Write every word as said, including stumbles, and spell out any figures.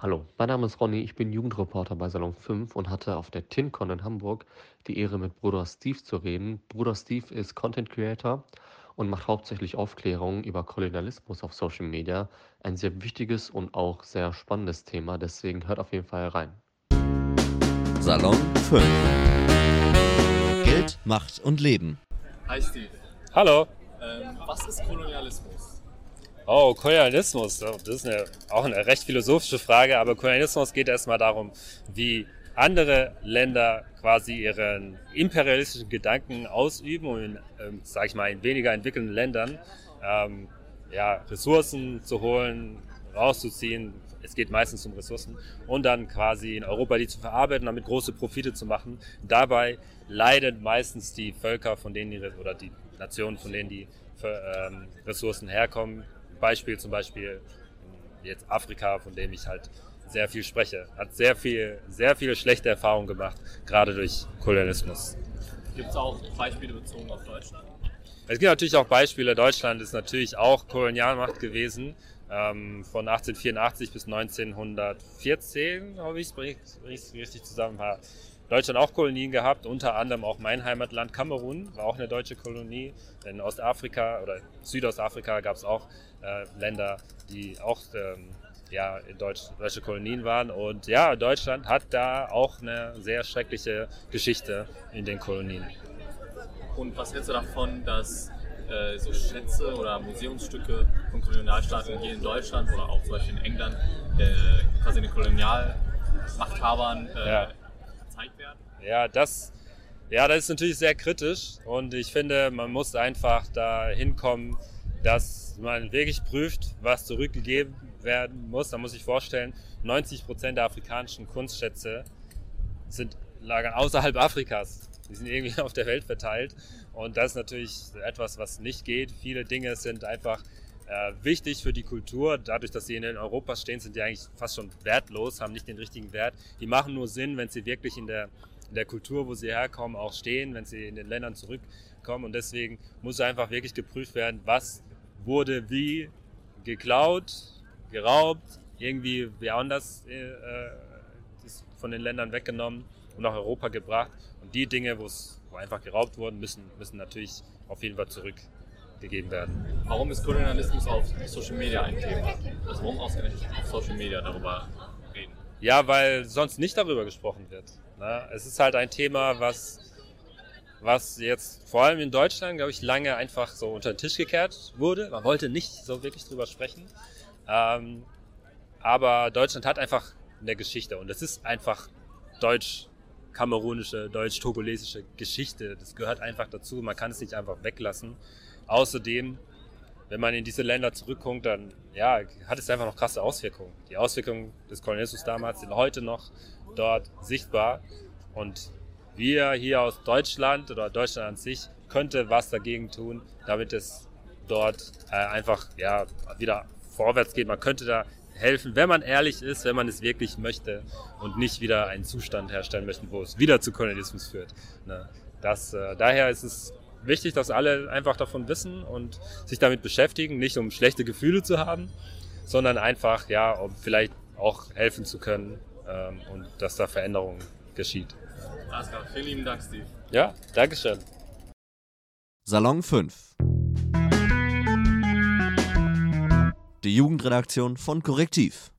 Hallo, mein Name ist Ronny, ich bin Jugendreporter bei Salon fünf und hatte auf der TinCon in Hamburg die Ehre, mit Bruder Steve zu reden. Bruder Steve ist Content Creator und macht hauptsächlich Aufklärung über Kolonialismus auf Social Media. Ein sehr wichtiges und auch sehr spannendes Thema, deswegen hört auf jeden Fall rein. Salon fünf. Geld, Macht und Leben. Hi Steve. Hallo. Ähm, was ist Kolonialismus? Oh, Kolonialismus, das ist eine, auch eine recht philosophische Frage, aber Kolonialismus geht erstmal darum, wie andere Länder quasi ihren imperialistischen Gedanken ausüben und in, ähm, sag ich mal, in weniger entwickelten Ländern ähm, ja, Ressourcen zu holen, rauszuziehen. Es geht meistens um Ressourcen und dann quasi in Europa die zu verarbeiten, damit große Profite zu machen. Dabei leiden meistens die Völker, von denen die, oder die Nationen, von denen die ähm, Ressourcen herkommen. Beispiel zum Beispiel jetzt Afrika, von dem ich halt sehr viel spreche, hat sehr viel, sehr viele schlechte Erfahrungen gemacht, gerade durch Kolonialismus. Gibt es auch Beispiele bezogen auf Deutschland? Es gibt natürlich auch Beispiele. Deutschland ist natürlich auch Kolonialmacht gewesen. Ähm, von achtzehnhundertvierundachtzig bis neunzehnhundertvierzehn, habe ich es richtig zusammen habe. Deutschland auch Kolonien gehabt, unter anderem auch mein Heimatland Kamerun, war auch eine deutsche Kolonie. In Ostafrika oder Südostafrika gab es auch äh, Länder, die auch ähm, ja, Deutsch, deutsche Kolonien waren. Und ja, Deutschland hat da auch eine sehr schreckliche Geschichte in den Kolonien. Und was hältst du davon, dass äh, so Schätze oder Museumsstücke von Kolonialstaaten hier in Deutschland oder auch zum Beispiel in England äh, quasi den Kolonialmachthabern äh, Ja. gezeigt werden? Ja, das, ja, das ist natürlich sehr kritisch und ich finde, man muss einfach da hinkommen, dass man wirklich prüft, was zurückgegeben werden muss. Da muss ich vorstellen, neunzig Prozent der afrikanischen Kunstschätze sind, lagern außerhalb Afrikas. Die sind irgendwie auf der Welt verteilt und das ist natürlich etwas, was nicht geht. Viele Dinge sind einfach äh, wichtig für die Kultur. Dadurch, dass sie in Europa stehen, sind die eigentlich fast schon wertlos, haben nicht den richtigen Wert. Die machen nur Sinn, wenn sie wirklich in der, in der Kultur, wo sie herkommen, auch stehen, wenn sie in den Ländern zurückkommen. Und deswegen muss einfach wirklich geprüft werden, was wurde wie geklaut, geraubt, irgendwie woanders äh, ist von den Ländern weggenommen und nach Europa gebracht. Und die Dinge, wo es wo einfach geraubt wurden, müssen, müssen natürlich auf jeden Fall zurückgegeben werden. Warum ist Kolonialismus auf Social Media ein Thema? Also warum ausgerechnet auf Social Media darüber reden? Ja, weil sonst nicht darüber gesprochen wird. Ne? Es ist halt ein Thema, was, was jetzt vor allem in Deutschland, glaube ich, lange einfach so unter den Tisch gekehrt wurde. Man wollte nicht so wirklich drüber sprechen. Ähm, aber Deutschland hat einfach eine Geschichte und es ist einfach deutsch-kamerunische, deutsch-togolesische Geschichte. Das gehört einfach dazu. Man kann es nicht einfach weglassen. Außerdem, wenn man in diese Länder zurückguckt, dann ja, hat es einfach noch krasse Auswirkungen. Die Auswirkungen des Kolonialismus damals sind heute noch dort sichtbar. Und wir hier aus Deutschland oder Deutschland an sich könnte was dagegen tun, damit es dort äh, einfach ja, wieder vorwärts geht. Man könnte da helfen, wenn man ehrlich ist, wenn man es wirklich möchte und nicht wieder einen Zustand herstellen möchte, wo es wieder zu Kolonialismus führt. Ne? Das, äh, daher ist es wichtig, dass alle einfach davon wissen und sich damit beschäftigen, nicht um schlechte Gefühle zu haben, sondern einfach, ja, um vielleicht auch helfen zu können ähm, und dass da Veränderungen geschieht. Alles klar, vielen lieben Dank, Steve. Ja, Dankeschön. Salon fünf. Die Jugendredaktion von Korrektiv.